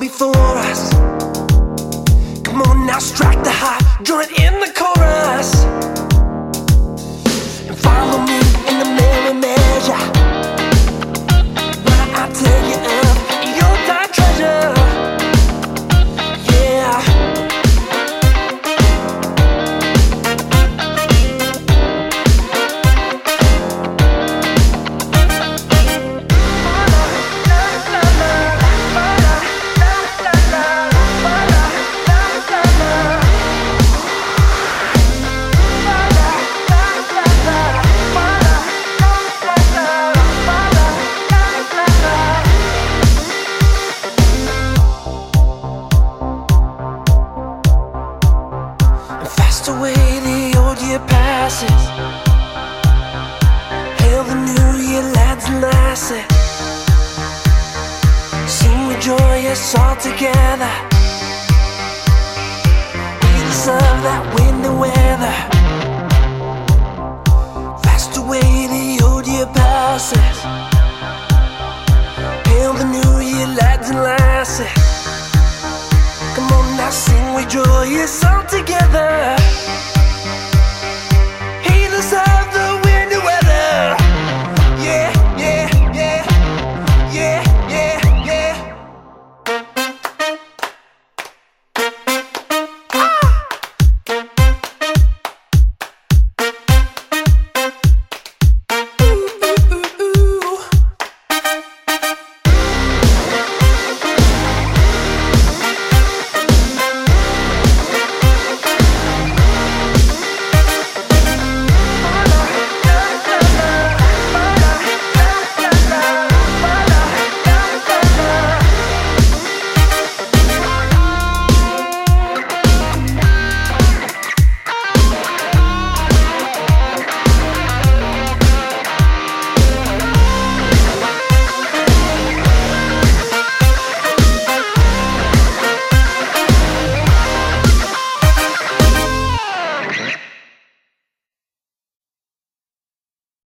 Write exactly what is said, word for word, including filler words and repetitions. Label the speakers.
Speaker 1: before us. Come on now, strike the high, join in the chorus, and follow me in the merry measure, while I tell you of your time treasure. Yeah. Fast away the old year passes, hail the new year, lads and lasses. Sing with joyous all together, feel the sun, that windy weather. Fast away the old year passes, hail the new year, lads and lasses. Come on now, sing with joyous all together.